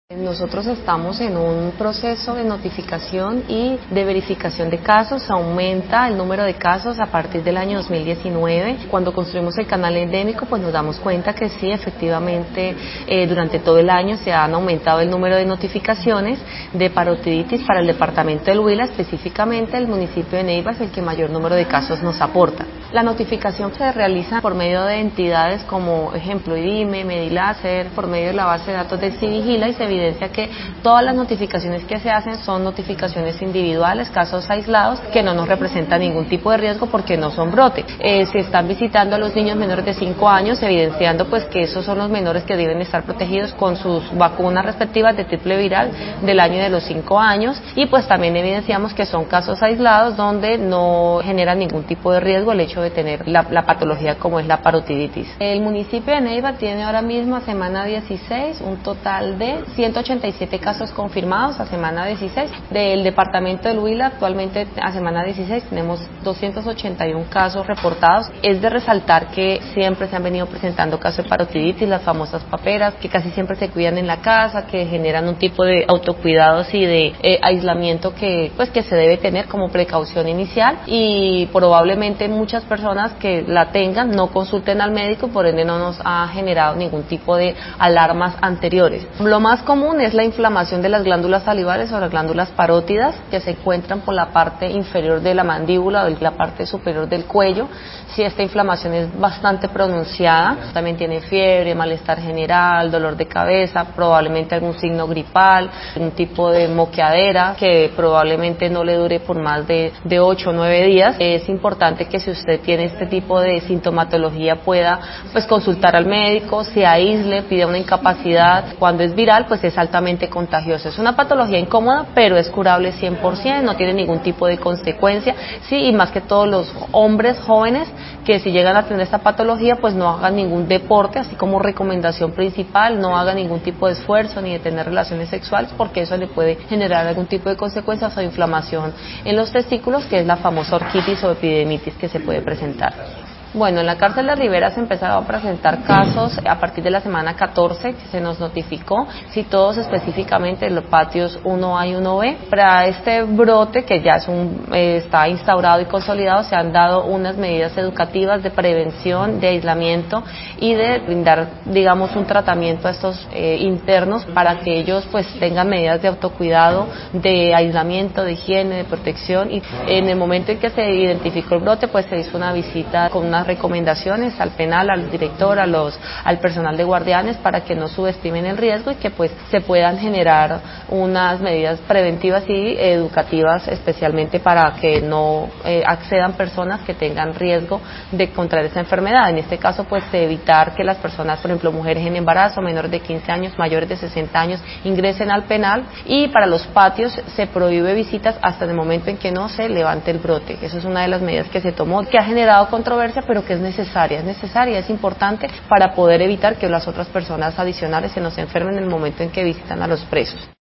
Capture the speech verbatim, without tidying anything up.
Nosotros estamos en un proceso de notificación y de verificación de casos. Aumenta el número de casos a partir del año dos mil diecinueve. Cuando construimos el canal endémico, pues nos damos cuenta que sí, efectivamente, eh, durante todo el año se han aumentado el número de notificaciones de parotiditis para el departamento del Huila. Específicamente el municipio de Neiva es el que mayor número de casos nos aporta. La notificación se realiza por medio de entidades como, ejemplo, IDIME, Mediláser, por medio de la base de datos de Civigila, y se evidencia que todas las notificaciones que se hacen son notificaciones individuales, casos aislados que no nos representan ningún tipo de riesgo porque no son brote. Eh, se están visitando a los niños menores de cinco años, evidenciando pues que esos son los menores que deben estar protegidos con sus vacunas respectivas de triple viral del año de los cinco años, y pues también evidenciamos que son casos aislados donde no genera ningún tipo de riesgo el hecho de tener la, la patología como es la parotiditis. El municipio de Neiva tiene ahora mismo a semana dieciséis un total de ciento ochenta y siete casos confirmados a semana dieciséis. Del departamento del Huila actualmente a semana dieciséis tenemos doscientos ochenta y uno casos reportados. Es de resaltar que siempre se han venido presentando casos de parotiditis, las famosas paperas, que casi siempre se cuidan en la casa, que generan un tipo de autocuidados y de eh, aislamiento que pues que se debe tener como precaución inicial, y probablemente muchas personas que la tengan no consulten al médico, por ende no nos ha generado ningún tipo de alarmas anteriores. Lo más común es la inflamación de las glándulas salivares o las glándulas parótidas, que se encuentran por la parte inferior de la mandíbula o de la parte superior del cuello. Si esta inflamación es bastante pronunciada, también tiene fiebre, malestar general, dolor de cabeza, probablemente algún signo gripal, un tipo de moqueadera que probablemente no le dure por más de, de ocho o nueve días. Es importante que si usted tiene este tipo de sintomatología pueda pues consultar al médico, se aísle, pida una incapacidad. Cuando es viral pues es altamente contagioso. Es una patología incómoda, pero es curable cien por ciento, no tiene ningún tipo de consecuencia. Sí, y más que todos los hombres jóvenes que si llegan a tener esta patología pues no hagan ningún deporte, así como recomendación principal, no hagan ningún tipo de esfuerzo ni de tener relaciones sexuales, porque eso le puede generar algún tipo de consecuencias o inflamación en los testículos, que es la famosa orquitis o epidemitis que se puede presentar. Bueno, en la cárcel de Rivera se empezaron a presentar casos a partir de la semana catorce, que se nos notificó, si todos específicamente en los patios uno A y uno B. Para este brote, que ya es un, eh, está instaurado y consolidado, se han dado unas medidas educativas de prevención, de aislamiento y de brindar, digamos, un tratamiento a estos eh, internos para que ellos pues tengan medidas de autocuidado, de aislamiento, de higiene, de protección. Y en el momento en que se identificó el brote, pues se hizo una visita con una recomendaciones al penal, al director, a los, al personal de guardianes, para que no subestimen el riesgo y que pues se puedan generar unas medidas preventivas y educativas, especialmente para que no eh, accedan personas que tengan riesgo de contraer esta enfermedad. En este caso pues de evitar que las personas, por ejemplo mujeres en embarazo, menores de quince años, mayores de sesenta años, ingresen al penal. Y para los patios se prohíbe visitas hasta el momento en que no se levante el brote. Eso es una de las medidas que se tomó, que ha generado controversia, pero que es necesaria, es necesaria, es importante para poder evitar que las otras personas adicionales se nos enfermen en el momento en que visitan a los presos.